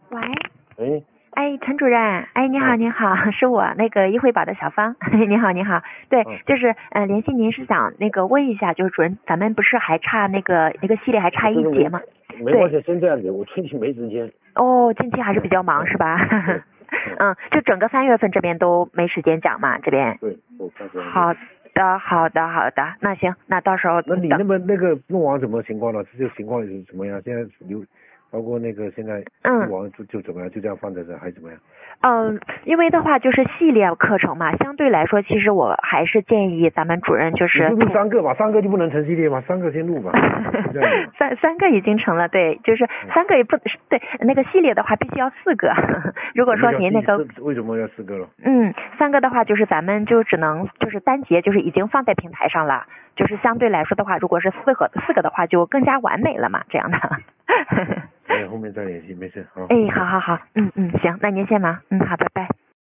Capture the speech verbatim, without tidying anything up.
喂， 哎， 哎，陈主任，哎，你好， 嗯你好，是我那个一惠宝的小芳，你好，你好，对， 嗯就是呃，联系您是想那个问一下，就是主任，咱们不是还差那个那个系列还差一节吗？ 没关系，先这样子，我最近没时间。 哦，近期还是比较忙嗯是吧？ 对嗯，就整个三月份这边都没时间讲嘛，这边。 对，我看出来。 好的，好的，好的，那行，那到时候那你等那么那个弄完什么情况呢？这个情况是怎么样？现在流，包括那个现在嗯弄完就就怎么样？就这样放在这还是怎么样？ 嗯，因为的话就是系列课程嘛，相对来说，其实我还是建议咱们主任就你是就录三个吧，三个就不能成系列吗？三个先录吧，是这样子吗？ 三三个已经成了，对，就是三个也不对，那个系列的话必须要四个。如果说您那个这为什么要四个了？ 嗯，三个的话就是咱们就只能就是单节就是已经放在平台上了，就是相对来说的话，如果是四个四个的话就更加完美了嘛，这样的。 哎，后面再联系，没事，好。 哎，好好好，嗯嗯，行，那您先忙，嗯，好，拜拜。